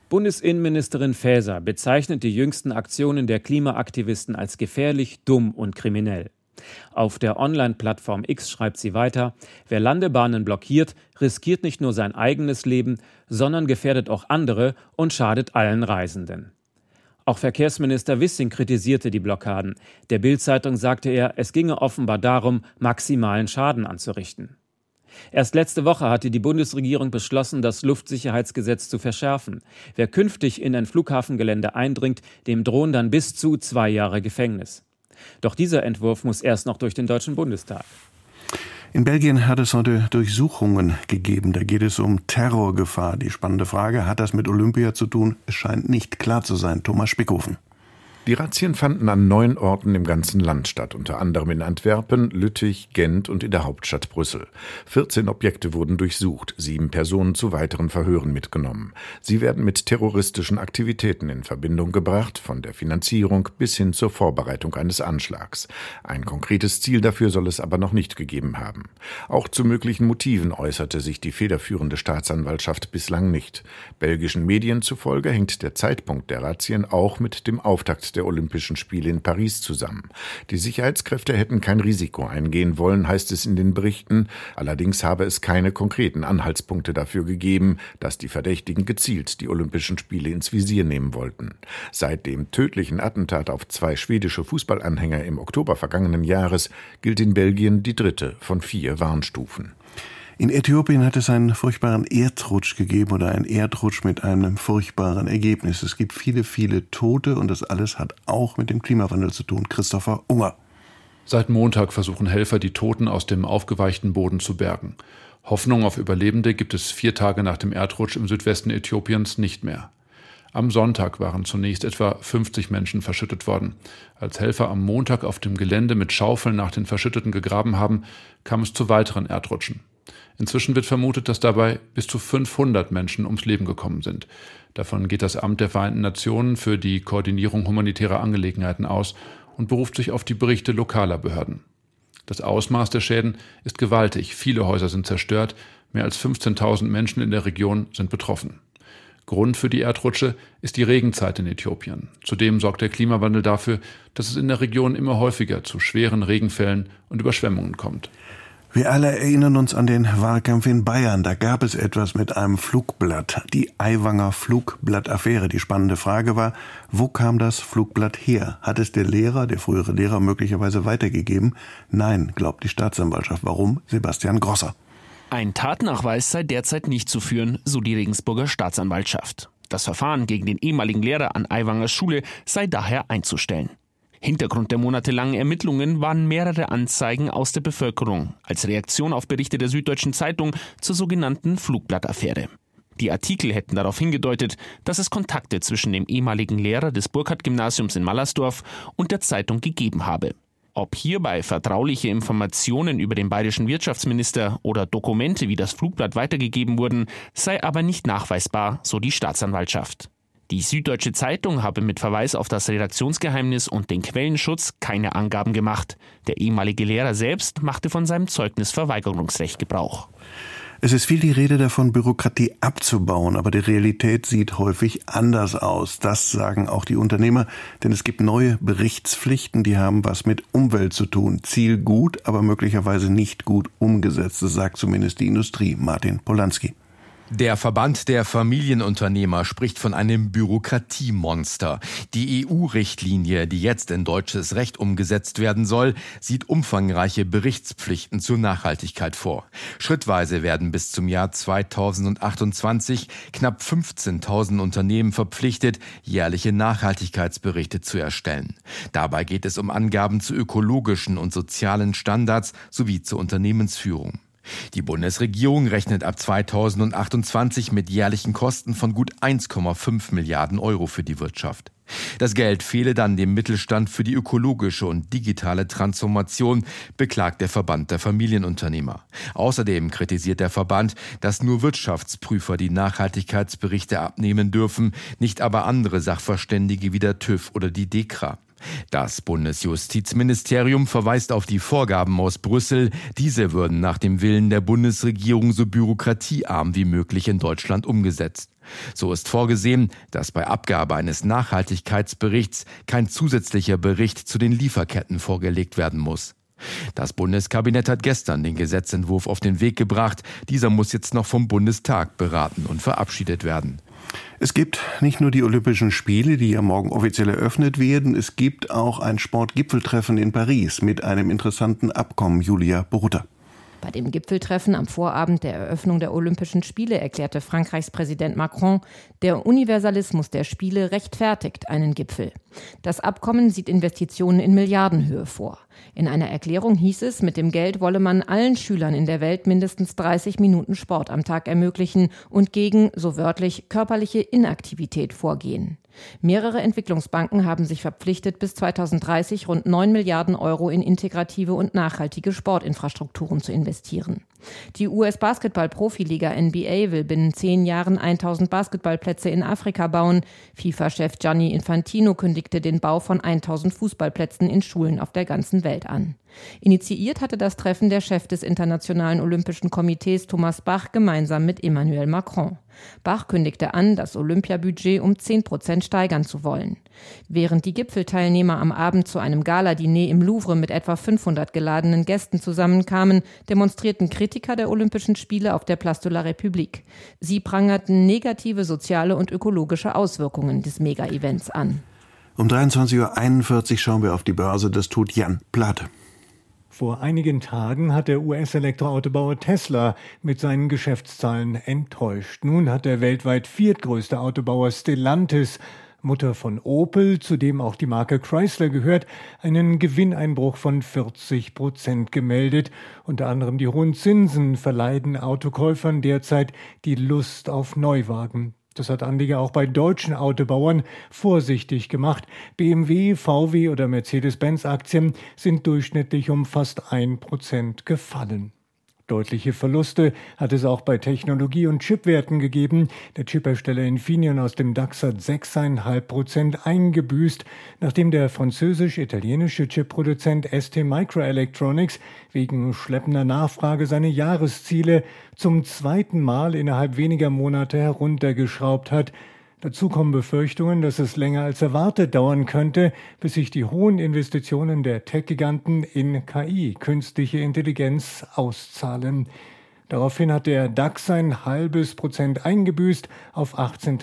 Bundesinnenministerin Faeser bezeichnet die jüngsten Aktionen der Klimaaktivisten als gefährlich, dumm und kriminell. Auf der Online-Plattform X schreibt sie weiter: Wer Landebahnen blockiert, riskiert nicht nur sein eigenes Leben, sondern gefährdet auch andere und schadet allen Reisenden. Auch Verkehrsminister Wissing kritisierte die Blockaden. Der Bild-Zeitung sagte er, es ginge offenbar darum, maximalen Schaden anzurichten. Erst letzte Woche hatte die Bundesregierung beschlossen, das Luftsicherheitsgesetz zu verschärfen. Wer künftig in ein Flughafengelände eindringt, dem drohen dann bis zu zwei Jahre Gefängnis. Doch dieser Entwurf muss erst noch durch den Deutschen Bundestag.
In Belgien hat es heute Durchsuchungen gegeben. Da geht es um Terrorgefahr. Die spannende Frage, hat das mit Olympia zu tun? Es scheint nicht klar zu sein. Thomas Spickhofen.
Die Razzien fanden an neun Orten im ganzen Land statt, unter anderem in Antwerpen, Lüttich, Gent und in der Hauptstadt Brüssel. vierzehn Objekte wurden durchsucht, sieben Personen zu weiteren Verhören mitgenommen. Sie werden mit terroristischen Aktivitäten in Verbindung gebracht, von der Finanzierung bis hin zur Vorbereitung eines Anschlags. Ein konkretes Ziel dafür soll es aber noch nicht gegeben haben. Auch zu möglichen Motiven äußerte sich die federführende Staatsanwaltschaft bislang nicht. Belgischen Medien zufolge hängt der Zeitpunkt der Razzien auch mit dem Auftakt der Olympischen Spiele in Paris zusammen. Die Sicherheitskräfte hätten kein Risiko eingehen wollen, heißt es in den Berichten. Allerdings habe es keine konkreten Anhaltspunkte dafür gegeben, dass die Verdächtigen gezielt die Olympischen Spiele ins Visier nehmen wollten. Seit dem tödlichen Attentat auf zwei schwedische Fußballanhänger im Oktober vergangenen Jahres gilt in Belgien die dritte von vier Warnstufen.
In Äthiopien hat es einen furchtbaren Erdrutsch gegeben oder einen Erdrutsch mit einem furchtbaren Ergebnis. Es gibt viele, viele Tote und das alles hat auch mit dem Klimawandel zu tun. Christopher Unger.
Seit Montag versuchen Helfer, die Toten aus dem aufgeweichten Boden zu bergen. Hoffnung auf Überlebende gibt es vier Tage nach dem Erdrutsch im Südwesten Äthiopiens nicht mehr. Am Sonntag waren zunächst etwa fünfzig Menschen verschüttet worden. Als Helfer am Montag auf dem Gelände mit Schaufeln nach den Verschütteten gegraben haben, kam es zu weiteren Erdrutschen. Inzwischen wird vermutet, dass dabei bis zu fünfhundert Menschen ums Leben gekommen sind. Davon geht das Amt der Vereinten Nationen für die Koordinierung humanitärer Angelegenheiten aus und beruft sich auf die Berichte lokaler Behörden. Das Ausmaß der Schäden ist gewaltig. Viele Häuser sind zerstört. Mehr als fünfzehntausend Menschen in der Region sind betroffen. Grund für die Erdrutsche ist die Regenzeit in Äthiopien. Zudem sorgt der Klimawandel dafür, dass es in der Region immer häufiger zu schweren Regenfällen und Überschwemmungen kommt.
Wir alle erinnern uns an den Wahlkampf in Bayern. Da gab es etwas mit einem Flugblatt, die Aiwanger Flugblattaffäre. Die spannende Frage war, wo kam das Flugblatt her? Hat es der Lehrer, der frühere Lehrer, möglicherweise weitergegeben? Nein, glaubt die Staatsanwaltschaft. Warum? Sebastian Grosser.
Ein Tatnachweis sei derzeit nicht zu führen, so die Regensburger Staatsanwaltschaft. Das Verfahren gegen den ehemaligen Lehrer an Aiwangers Schule sei daher einzustellen. Hintergrund der monatelangen Ermittlungen waren mehrere Anzeigen aus der Bevölkerung als Reaktion auf Berichte der Süddeutschen Zeitung zur sogenannten Flugblattaffäre. Die Artikel hätten darauf hingedeutet, dass es Kontakte zwischen dem ehemaligen Lehrer des Burkhardt-Gymnasiums in Mallersdorf und der Zeitung gegeben habe. Ob hierbei vertrauliche Informationen über den bayerischen Wirtschaftsminister oder Dokumente wie das Flugblatt weitergegeben wurden, sei aber nicht nachweisbar, so die Staatsanwaltschaft. Die Süddeutsche Zeitung habe mit Verweis auf das Redaktionsgeheimnis und den Quellenschutz keine Angaben gemacht. Der ehemalige Lehrer selbst machte von seinem Zeugnisverweigerungsrecht Gebrauch.
Es ist viel die Rede davon, Bürokratie abzubauen, aber die Realität sieht häufig anders aus. Das sagen auch die Unternehmer, denn es gibt neue Berichtspflichten, die haben was mit Umwelt zu tun. Ziel gut, aber möglicherweise nicht gut umgesetzt, das sagt zumindest die Industrie. Martin Polanski.
Der Verband der Familienunternehmer spricht von einem Bürokratiemonster. Die E U-Richtlinie, die jetzt in deutsches Recht umgesetzt werden soll, sieht umfangreiche Berichtspflichten zur Nachhaltigkeit vor. Schrittweise werden bis zum Jahr zweitausendachtundzwanzig knapp fünfzehntausend Unternehmen verpflichtet, jährliche Nachhaltigkeitsberichte zu erstellen. Dabei geht es um Angaben zu ökologischen und sozialen Standards sowie zur Unternehmensführung. Die Bundesregierung rechnet ab zweitausendachtundzwanzig mit jährlichen Kosten von gut eins Komma fünf Milliarden Euro für die Wirtschaft. Das Geld fehle dann dem Mittelstand für die ökologische und digitale Transformation, beklagt der Verband der Familienunternehmer. Außerdem kritisiert der Verband, dass nur Wirtschaftsprüfer die Nachhaltigkeitsberichte abnehmen dürfen, nicht aber andere Sachverständige wie der TÜV oder die DEKRA. Das Bundesjustizministerium verweist auf die Vorgaben aus Brüssel. Diese würden nach dem Willen der Bundesregierung so bürokratiearm wie möglich in Deutschland umgesetzt. So ist vorgesehen, dass bei Abgabe eines Nachhaltigkeitsberichts kein zusätzlicher Bericht zu den Lieferketten vorgelegt werden muss. Das Bundeskabinett hat gestern den Gesetzentwurf auf den Weg gebracht. Dieser muss jetzt noch vom Bundestag beraten und verabschiedet werden.
Es gibt nicht nur die Olympischen Spiele, die ja morgen offiziell eröffnet werden, es gibt auch ein Sportgipfeltreffen in Paris mit einem interessanten Abkommen. Julia Borutta.
Bei dem Gipfeltreffen am Vorabend der Eröffnung der Olympischen Spiele erklärte Frankreichs Präsident Macron, der Universalismus der Spiele rechtfertigt einen Gipfel. Das Abkommen sieht Investitionen in Milliardenhöhe vor. In einer Erklärung hieß es, mit dem Geld wolle man allen Schülern in der Welt mindestens dreißig Minuten Sport am Tag ermöglichen und gegen, so wörtlich, körperliche Inaktivität vorgehen. Mehrere Entwicklungsbanken haben sich verpflichtet, bis zweitausenddreißig rund neun Milliarden Euro in integrative und nachhaltige Sportinfrastrukturen zu investieren. Die U S-Basketball-Profiliga N B A will binnen zehn Jahren tausend Basketballplätze in Afrika bauen. FIFA-Chef Gianni Infantino kündigte den Bau von tausend Fußballplätzen in Schulen auf der ganzen Welt an. Initiiert hatte das Treffen der Chef des Internationalen Olympischen Komitees Thomas Bach gemeinsam mit Emmanuel Macron. Bach kündigte an, das Olympiabudget um zehn Prozent steigern zu wollen. Während die Gipfelteilnehmer am Abend zu einem Galadiner im Louvre mit etwa fünfhundert geladenen Gästen zusammenkamen, demonstrierten Kritiker der Olympischen Spiele auf der Place de la République. Sie prangerten negative soziale und ökologische Auswirkungen des Mega-Events an.
Um dreiundzwanzig Uhr einundvierzig schauen wir auf die Börse, das tut Jan Plate.
Vor einigen Tagen hat der U S-Elektroautobauer Tesla mit seinen Geschäftszahlen enttäuscht. Nun hat der weltweit viertgrößte Autobauer Stellantis, Mutter von Opel, zu dem auch die Marke Chrysler gehört, einen Gewinneinbruch von vierzig Prozent gemeldet. Unter anderem die hohen Zinsen verleiden Autokäufern derzeit die Lust auf Neuwagen. Das hat Anleger auch bei deutschen Autobauern vorsichtig gemacht. B M W, V W oder Mercedes-Benz-Aktien sind durchschnittlich um fast ein Prozent gefallen. Deutliche Verluste hat es auch bei Technologie- und Chipwerten gegeben. Der Chiphersteller Infineon aus dem DAX hat sechs Komma fünf Prozent eingebüßt, nachdem der französisch-italienische Chipproduzent S T Microelectronics wegen schleppender Nachfrage seine Jahresziele zum zweiten Mal innerhalb weniger Monate heruntergeschraubt hat. Dazu kommen Befürchtungen, dass es länger als erwartet dauern könnte, bis sich die hohen Investitionen der Tech-Giganten in K I, künstliche Intelligenz, auszahlen. Daraufhin hat der DAX ein halbes Prozent eingebüßt auf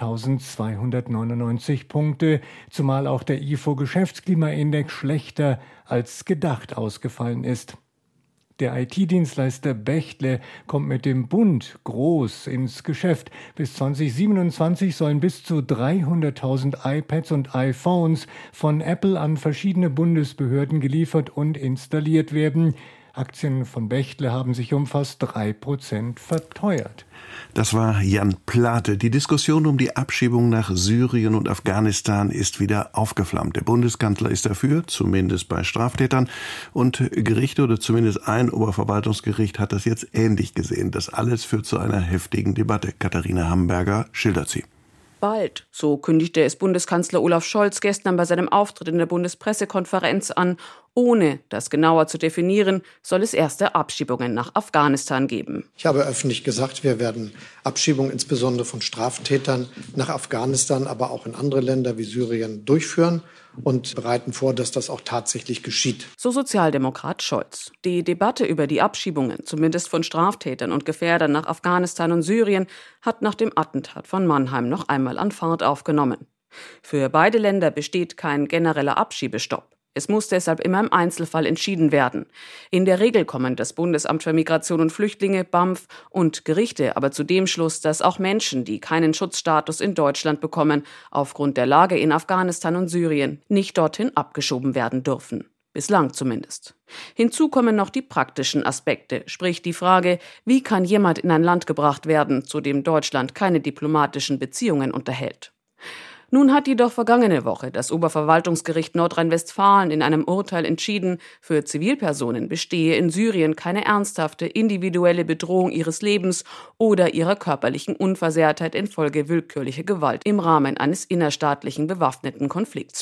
achtzehntausendzweihundertneunundneunzig Punkte, zumal auch der I F O-Geschäftsklimaindex schlechter als gedacht ausgefallen ist. Der I T-Dienstleister Bechtle kommt mit dem Bund groß ins Geschäft. Bis zwanzig siebenundzwanzig sollen bis zu dreihunderttausend iPads und iPhones von Apple an verschiedene Bundesbehörden geliefert und installiert werden. Aktien von Bechtle haben sich um fast drei Prozent verteuert.
Das war Jan Plate. Die Diskussion um die Abschiebung nach Syrien und Afghanistan ist wieder aufgeflammt. Der Bundeskanzler ist dafür, zumindest bei Straftätern. Und Gerichte oder zumindest ein Oberverwaltungsgericht hat das jetzt ähnlich gesehen. Das alles führt zu einer heftigen Debatte. Katharina Hamburger schildert sie.
Bald, so kündigte es Bundeskanzler Olaf Scholz gestern bei seinem Auftritt in der Bundespressekonferenz an. Ohne das genauer zu definieren, soll es erste Abschiebungen nach Afghanistan geben.
Ich habe öffentlich gesagt, wir werden Abschiebungen insbesondere von Straftätern nach Afghanistan, aber auch in andere Länder wie Syrien durchführen und bereiten vor, dass das auch tatsächlich geschieht.
So Sozialdemokrat Scholz. Die Debatte über die Abschiebungen, zumindest von Straftätern und Gefährdern nach Afghanistan und Syrien, hat nach dem Attentat von Mannheim noch einmal an Fahrt aufgenommen. Für beide Länder besteht kein genereller Abschiebestopp. Es muss deshalb immer im Einzelfall entschieden werden. In der Regel kommen das Bundesamt für Migration und Flüchtlinge, B A M F und Gerichte aber zu dem Schluss, dass auch Menschen, die keinen Schutzstatus in Deutschland bekommen, aufgrund der Lage in Afghanistan und Syrien nicht dorthin abgeschoben werden dürfen. Bislang zumindest. Hinzu kommen noch die praktischen Aspekte, sprich die Frage, wie kann jemand in ein Land gebracht werden, zu dem Deutschland keine diplomatischen Beziehungen unterhält. Nun hat jedoch vergangene Woche das Oberverwaltungsgericht Nordrhein-Westfalen in einem Urteil entschieden, für Zivilpersonen bestehe in Syrien keine ernsthafte individuelle Bedrohung ihres Lebens oder ihrer körperlichen Unversehrtheit infolge willkürlicher Gewalt im Rahmen eines innerstaatlichen bewaffneten Konflikts mehr.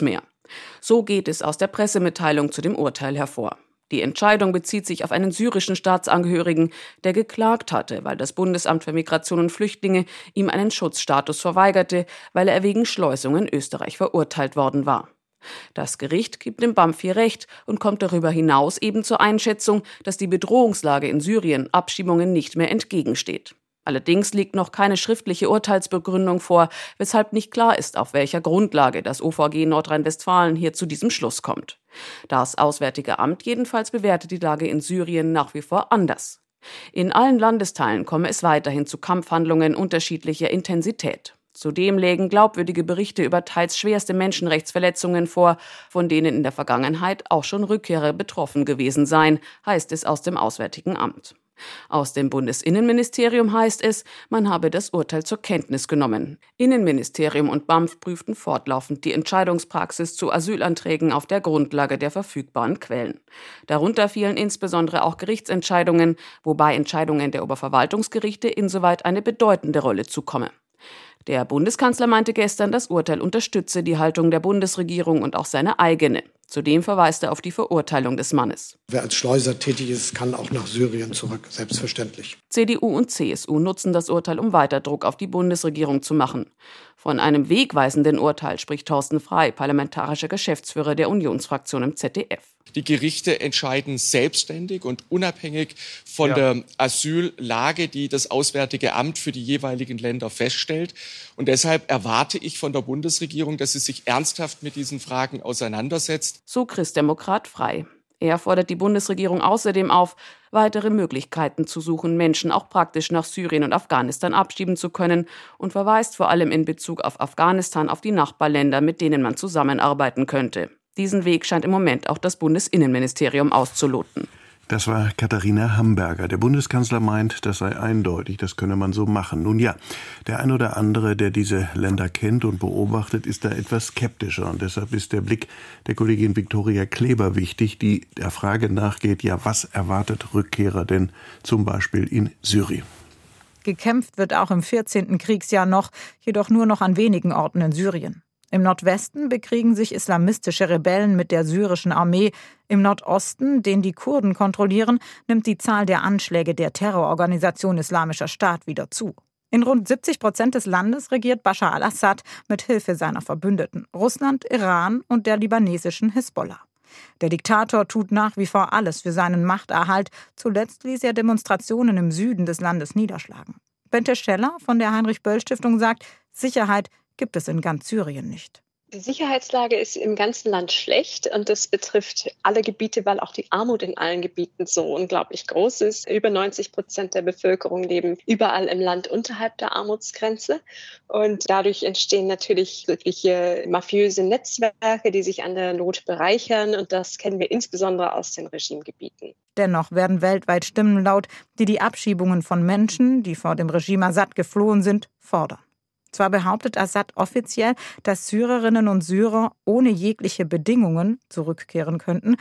So geht es aus der Pressemitteilung zu dem Urteil hervor. Die Entscheidung bezieht sich auf einen syrischen Staatsangehörigen, der geklagt hatte, weil das Bundesamt für Migration und Flüchtlinge ihm einen Schutzstatus verweigerte, weil er wegen Schleusung in Österreich verurteilt worden war. Das Gericht gibt dem B A M F hier Recht und kommt darüber hinaus eben zur Einschätzung, dass die Bedrohungslage in Syrien Abschiebungen nicht mehr entgegensteht. Allerdings liegt noch keine schriftliche Urteilsbegründung vor, weshalb nicht klar ist, auf welcher Grundlage das O V G Nordrhein-Westfalen hier zu diesem Schluss kommt. Das Auswärtige Amt jedenfalls bewertet die Lage in Syrien nach wie vor anders. In allen Landesteilen komme es weiterhin zu Kampfhandlungen unterschiedlicher Intensität. Zudem lägen glaubwürdige Berichte über teils schwerste Menschenrechtsverletzungen vor, von denen in der Vergangenheit auch schon Rückkehrer betroffen gewesen seien, heißt es aus dem Auswärtigen Amt. Aus dem Bundesinnenministerium heißt es, man habe das Urteil zur Kenntnis genommen. Innenministerium und B A M F prüften fortlaufend die Entscheidungspraxis zu Asylanträgen auf der Grundlage der verfügbaren Quellen. Darunter fielen insbesondere auch Gerichtsentscheidungen, wobei Entscheidungen der Oberverwaltungsgerichte insoweit eine bedeutende Rolle zukomme. Der Bundeskanzler meinte gestern, das Urteil unterstütze die Haltung der Bundesregierung und auch seine eigene. Zudem verweist er auf die Verurteilung des Mannes.
Wer als Schleuser tätig ist, kann auch nach Syrien zurück, selbstverständlich.
C D U und C S U nutzen das Urteil, um weiter Druck auf die Bundesregierung zu machen. Von einem wegweisenden Urteil spricht Thorsten Frey, parlamentarischer Geschäftsführer der Unionsfraktion im Z D F.
Die Gerichte entscheiden selbstständig und unabhängig von ja. der Asyllage, die das Auswärtige Amt für die jeweiligen Länder feststellt. Und deshalb erwarte ich von der Bundesregierung, dass sie sich ernsthaft mit diesen Fragen auseinandersetzt.
So Christdemokrat Frey. Er fordert die Bundesregierung außerdem auf, weitere Möglichkeiten zu suchen, Menschen auch praktisch nach Syrien und Afghanistan abschieben zu können und verweist vor allem in Bezug auf Afghanistan auf die Nachbarländer, mit denen man zusammenarbeiten könnte. Diesen Weg scheint im Moment auch das Bundesinnenministerium auszuloten.
Das war Katharina Hamburger. Der Bundeskanzler meint, das sei eindeutig, das könne man so machen. Nun ja, der ein oder andere, der diese Länder kennt und beobachtet, ist da etwas skeptischer. Und deshalb ist der Blick der Kollegin Viktoria Kleber wichtig, die der Frage nachgeht, ja, was erwartet Rückkehrer denn zum Beispiel in Syrien?
Gekämpft wird auch im vierzehnten Kriegsjahr noch, jedoch nur noch an wenigen Orten in Syrien. Im Nordwesten bekriegen sich islamistische Rebellen mit der syrischen Armee. Im Nordosten, den die Kurden kontrollieren, nimmt die Zahl der Anschläge der Terrororganisation Islamischer Staat wieder zu. In rund siebzig Prozent des Landes regiert Bashar al-Assad mit Hilfe seiner Verbündeten, Russland, Iran und der libanesischen Hisbollah. Der Diktator tut nach wie vor alles für seinen Machterhalt. Zuletzt ließ er Demonstrationen im Süden des Landes niederschlagen. Bente Scheller von der Heinrich-Böll-Stiftung sagt, Sicherheit gibt es in ganz Syrien nicht.
Die Sicherheitslage ist im ganzen Land schlecht und das betrifft alle Gebiete, weil auch die Armut in allen Gebieten so unglaublich groß ist. Über neunzig Prozent der Bevölkerung leben überall im Land unterhalb der Armutsgrenze und dadurch entstehen natürlich wirkliche mafiöse Netzwerke, die sich an der Not bereichern und das kennen wir insbesondere aus den Regimegebieten.
Dennoch werden weltweit Stimmen laut, die die Abschiebungen von Menschen, die vor dem Regime Assad geflohen sind, fordern. Zwar behauptet Assad offiziell, dass Syrerinnen und Syrer ohne jegliche Bedingungen zurückkehren könnten,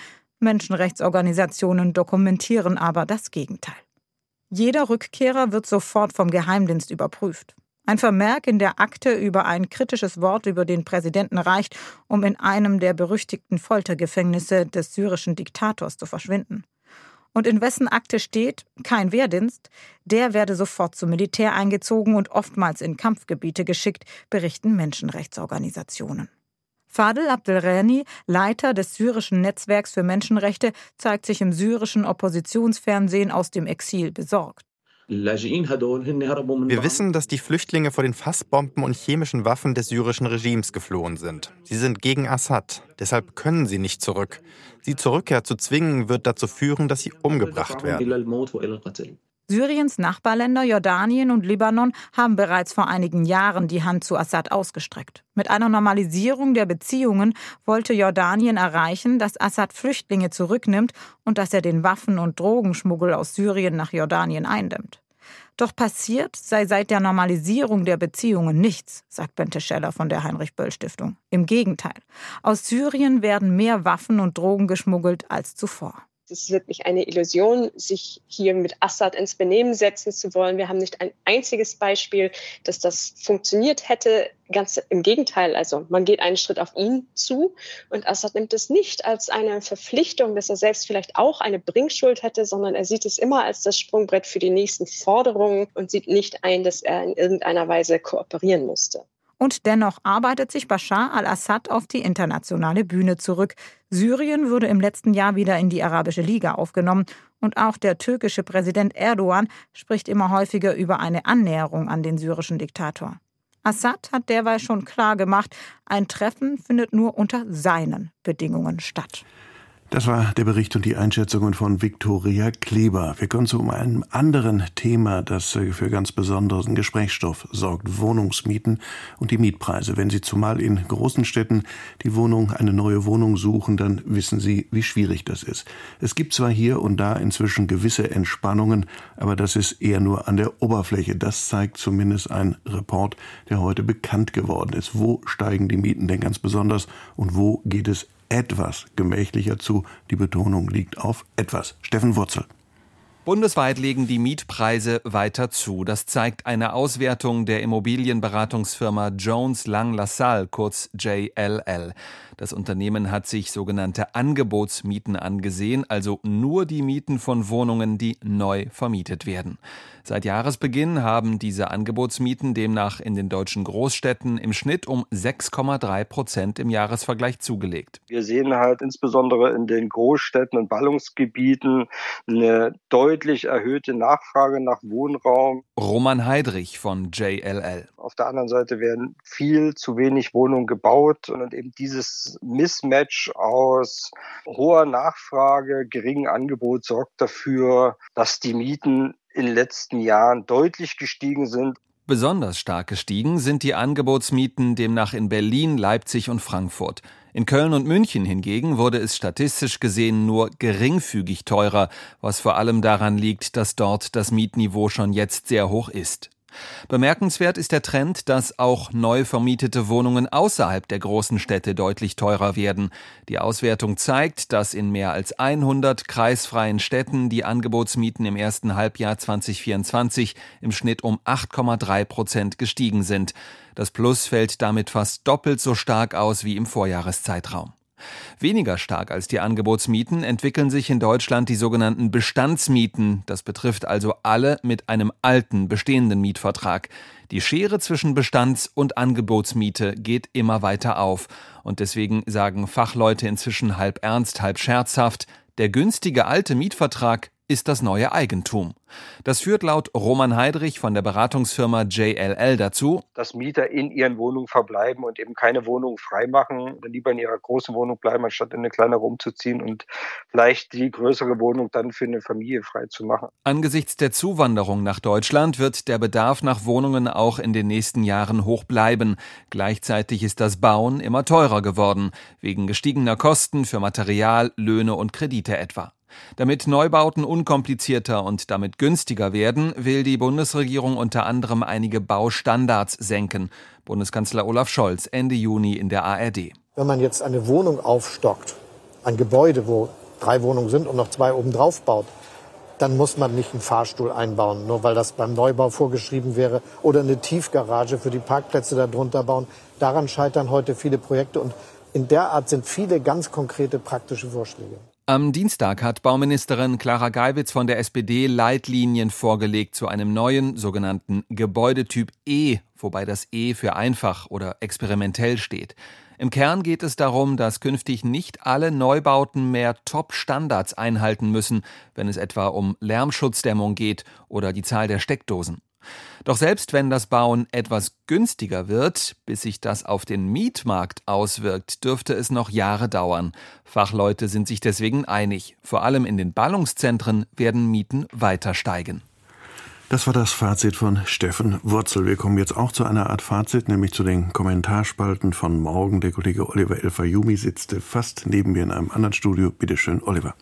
Menschenrechtsorganisationen dokumentieren aber das Gegenteil. Jeder Rückkehrer wird sofort vom Geheimdienst überprüft. Ein Vermerk in der Akte über ein kritisches Wort über den Präsidenten reicht, um in einem der berüchtigten Foltergefängnisse des syrischen Diktators zu verschwinden. Und in wessen Akte steht, kein Wehrdienst, der werde sofort zum Militär eingezogen und oftmals in Kampfgebiete geschickt, berichten Menschenrechtsorganisationen. Fadel Abdelrani, Leiter des syrischen Netzwerks für Menschenrechte, zeigt sich im syrischen Oppositionsfernsehen aus dem Exil besorgt.
Wir wissen, dass die Flüchtlinge vor den Fassbomben und chemischen Waffen des syrischen Regimes geflohen sind. Sie sind gegen Assad, deshalb können sie nicht zurück. Sie zur Rückkehr zu zwingen, wird dazu führen, dass sie umgebracht werden.
Syriens Nachbarländer Jordanien und Libanon haben bereits vor einigen Jahren die Hand zu Assad ausgestreckt. Mit einer Normalisierung der Beziehungen wollte Jordanien erreichen, dass Assad Flüchtlinge zurücknimmt und dass er den Waffen- und Drogenschmuggel aus Syrien nach Jordanien eindämmt. Doch passiert sei seit der Normalisierung der Beziehungen nichts, sagt Bente Scheller von der Heinrich-Böll-Stiftung. Im Gegenteil, aus Syrien werden mehr Waffen und Drogen geschmuggelt als zuvor.
Das ist wirklich eine Illusion, sich hier mit Assad ins Benehmen setzen zu wollen. Wir haben nicht ein einziges Beispiel, dass das funktioniert hätte. Ganz im Gegenteil, also man geht einen Schritt auf ihn zu und Assad nimmt es nicht als eine Verpflichtung, dass er selbst vielleicht auch eine Bringschuld hätte, sondern er sieht es immer als das Sprungbrett für die nächsten Forderungen und sieht nicht ein, dass er in irgendeiner Weise kooperieren musste.
Und dennoch arbeitet sich Bashar al-Assad auf die internationale Bühne zurück. Syrien wurde im letzten Jahr wieder in die Arabische Liga aufgenommen. Und auch der türkische Präsident Erdogan spricht immer häufiger über eine Annäherung an den syrischen Diktator. Assad hat derweil schon klar gemacht, ein Treffen findet nur unter seinen Bedingungen statt.
Das war der Bericht und die Einschätzungen von Viktoria Kleber. Wir kommen zu einem anderen Thema, das für ganz besonderen Gesprächsstoff sorgt: Wohnungsmieten und die Mietpreise. Wenn Sie zumal in großen Städten die Wohnung, eine neue Wohnung suchen, dann wissen Sie, wie schwierig das ist. Es gibt zwar hier und da inzwischen gewisse Entspannungen, aber das ist eher nur an der Oberfläche. Das zeigt zumindest ein Report, der heute bekannt geworden ist. Wo steigen die Mieten denn ganz besonders und wo geht es etwas gemächlicher zu? Die Betonung liegt auf etwas. Steffen Wurzel.
Bundesweit legen die Mietpreise weiter zu. Das zeigt eine Auswertung der Immobilienberatungsfirma Jones Lang LaSalle, kurz J L L. Das Unternehmen hat sich sogenannte Angebotsmieten angesehen, also nur die Mieten von Wohnungen, die neu vermietet werden. Seit Jahresbeginn haben diese Angebotsmieten demnach in den deutschen Großstädten im Schnitt um sechs Komma drei Prozent im Jahresvergleich zugelegt.
Wir sehen halt insbesondere in den Großstädten und Ballungsgebieten eine deutlich erhöhte Nachfrage nach Wohnraum.
Roman Heidrich von J L L.
Auf der anderen Seite werden viel zu wenig Wohnungen gebaut und eben dieses Mismatch aus hoher Nachfrage, geringem Angebot sorgt dafür, dass die Mieten in den letzten Jahren deutlich gestiegen sind.
Besonders stark gestiegen sind die Angebotsmieten demnach in Berlin, Leipzig und Frankfurt. In Köln und München hingegen wurde es statistisch gesehen nur geringfügig teurer, was vor allem daran liegt, dass dort das Mietniveau schon jetzt sehr hoch ist. Bemerkenswert ist der Trend, dass auch neu vermietete Wohnungen außerhalb der großen Städte deutlich teurer werden. Die Auswertung zeigt, dass in mehr als hundert kreisfreien Städten die Angebotsmieten im ersten Halbjahr zwanzig vierundzwanzig im Schnitt um acht Komma drei Prozent gestiegen sind. Das Plus fällt damit fast doppelt so stark aus wie im Vorjahreszeitraum. Weniger stark als die Angebotsmieten entwickeln sich in Deutschland die sogenannten Bestandsmieten. Das betrifft also alle mit einem alten, bestehenden Mietvertrag. Die Schere zwischen Bestands- und Angebotsmiete geht immer weiter auf. Und deswegen sagen Fachleute inzwischen halb ernst, halb scherzhaft: Der günstige alte Mietvertrag ist das neue Eigentum. Das führt laut Roman Heidrich von der Beratungsfirma J L L dazu,
dass Mieter in ihren Wohnungen verbleiben und eben keine Wohnung freimachen, lieber in ihrer großen Wohnung bleiben, anstatt in eine kleinere umzuziehen und vielleicht die größere Wohnung dann für eine Familie frei zu machen.
Angesichts der Zuwanderung nach Deutschland wird der Bedarf nach Wohnungen auch in den nächsten Jahren hoch bleiben. Gleichzeitig ist das Bauen immer teurer geworden, wegen gestiegener Kosten für Material, Löhne und Kredite etwa. Damit Neubauten unkomplizierter und damit günstiger werden, will die Bundesregierung unter anderem einige Baustandards senken. Bundeskanzler Olaf Scholz Ende Juni in der A R D.
Wenn man jetzt eine Wohnung aufstockt, ein Gebäude, wo drei Wohnungen sind und noch zwei obendrauf baut, dann muss man nicht einen Fahrstuhl einbauen, nur weil das beim Neubau vorgeschrieben wäre, oder eine Tiefgarage für die Parkplätze darunter bauen. Daran scheitern heute viele Projekte und in der Art sind viele ganz konkrete praktische Vorschläge.
Am Dienstag hat Bauministerin Clara Geiwitz von der S P D Leitlinien vorgelegt zu einem neuen sogenannten Gebäudetyp E, wobei das E für einfach oder experimentell steht. Im Kern geht es darum, dass künftig nicht alle Neubauten mehr Top-Standards einhalten müssen, wenn es etwa um Lärmschutzdämmung geht oder die Zahl der Steckdosen. Doch selbst wenn das Bauen etwas günstiger wird, bis sich das auf den Mietmarkt auswirkt, dürfte es noch Jahre dauern. Fachleute sind sich deswegen einig. Vor allem in den Ballungszentren werden Mieten weiter steigen.
Das war das Fazit von Steffen Wurzel. Wir kommen jetzt auch zu einer Art Fazit, nämlich zu den Kommentarspalten von morgen. Der Kollege Oliver El-Fayumi sitzt fast neben mir in einem anderen Studio. Bitte schön, Oliver.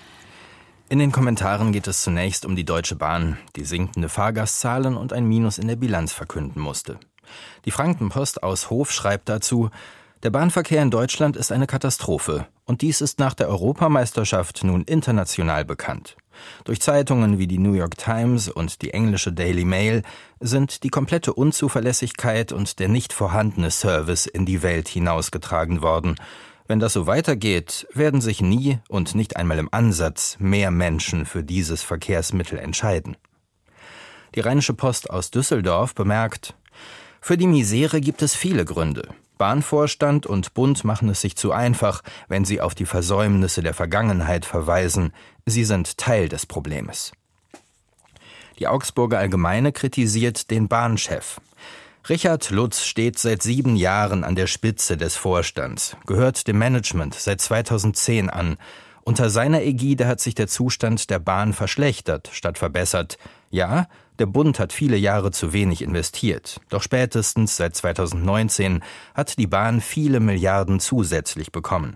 In den Kommentaren geht es zunächst um die Deutsche Bahn, die sinkende Fahrgastzahlen und ein Minus in der Bilanz verkünden musste. Die Frankenpost aus Hof schreibt dazu: Der Bahnverkehr in Deutschland ist eine Katastrophe. Und dies ist nach der Europameisterschaft nun international bekannt. Durch Zeitungen wie die New York Times und die englische Daily Mail sind die komplette Unzuverlässigkeit und der nicht vorhandene Service in die Welt hinausgetragen worden. Wenn das so weitergeht, werden sich nie und nicht einmal im Ansatz mehr Menschen für dieses Verkehrsmittel entscheiden. Die Rheinische Post aus Düsseldorf bemerkt: Für die Misere gibt es viele Gründe. Bahnvorstand und Bund machen es sich zu einfach, wenn sie auf die Versäumnisse der Vergangenheit verweisen. Sie sind Teil des Problems. Die Augsburger Allgemeine kritisiert den Bahnchef. Richard Lutz steht seit sieben Jahren an der Spitze des Vorstands, gehört dem Management seit zweitausendzehn an. Unter seiner Ägide hat sich der Zustand der Bahn verschlechtert, statt verbessert. Ja, der Bund hat viele Jahre zu wenig investiert, doch spätestens seit zweitausendneunzehn hat die Bahn viele Milliarden zusätzlich bekommen.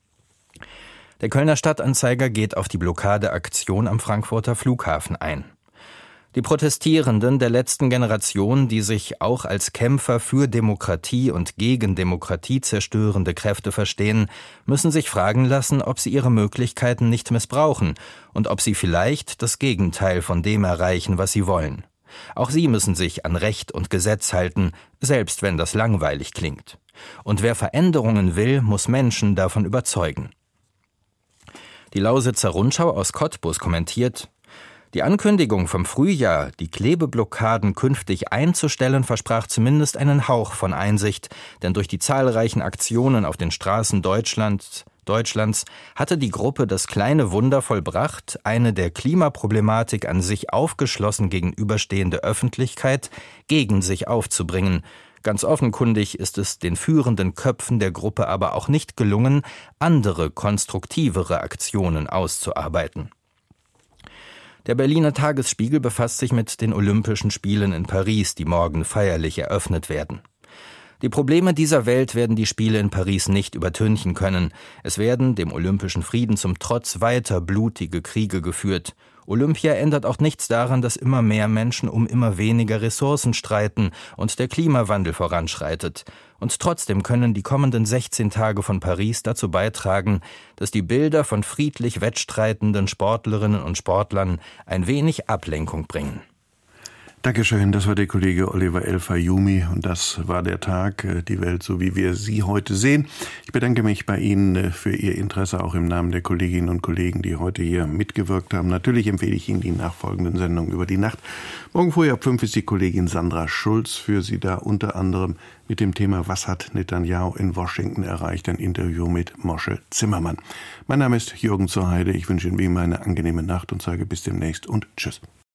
Der Kölner Stadtanzeiger geht auf die Blockadeaktion am Frankfurter Flughafen ein. Die Protestierenden der letzten Generation, die sich auch als Kämpfer für Demokratie und gegen demokratiezerstörende Kräfte verstehen, müssen sich fragen lassen, ob sie ihre Möglichkeiten nicht missbrauchen und ob sie vielleicht das Gegenteil von dem erreichen, was sie wollen. Auch sie müssen sich an Recht und Gesetz halten, selbst wenn das langweilig klingt. Und wer Veränderungen will, muss Menschen davon überzeugen. Die Lausitzer Rundschau aus Cottbus kommentiert: Die Ankündigung vom Frühjahr, die Klebeblockaden künftig einzustellen, versprach zumindest einen Hauch von Einsicht, denn durch die zahlreichen Aktionen auf den Straßen Deutschlands, Deutschlands hatte die Gruppe das kleine Wunder vollbracht, eine der Klimaproblematik an sich aufgeschlossen gegenüberstehende Öffentlichkeit gegen sich aufzubringen. Ganz offenkundig ist es den führenden Köpfen der Gruppe aber auch nicht gelungen, andere, konstruktivere Aktionen auszuarbeiten. Der Berliner Tagesspiegel befasst sich mit den Olympischen Spielen in Paris, die morgen feierlich eröffnet werden. Die Probleme dieser Welt werden die Spiele in Paris nicht übertünchen können. Es werden, dem olympischen Frieden zum Trotz, weiter blutige Kriege geführt. Olympia ändert auch nichts daran, dass immer mehr Menschen um immer weniger Ressourcen streiten und der Klimawandel voranschreitet. Und trotzdem können die kommenden sechzehn Tage von Paris dazu beitragen, dass die Bilder von friedlich wettstreitenden Sportlerinnen und Sportlern ein wenig Ablenkung bringen.
Dankeschön, das war der Kollege Oliver El-Fayumi und das war der Tag, die Welt, so wie wir sie heute sehen. Ich bedanke mich bei Ihnen für Ihr Interesse, auch im Namen der Kolleginnen und Kollegen, die heute hier mitgewirkt haben. Natürlich empfehle ich Ihnen die nachfolgenden Sendungen über die Nacht. Morgen früh ab fünf ist die Kollegin Sandra Schulz für Sie da, unter anderem mit dem Thema Was hat Netanyahu in Washington erreicht? Ein Interview mit Moshe Zimmermann. Mein Name ist Jürgen zur Heide. Ich wünsche Ihnen wie immer eine angenehme Nacht und sage bis demnächst und tschüss.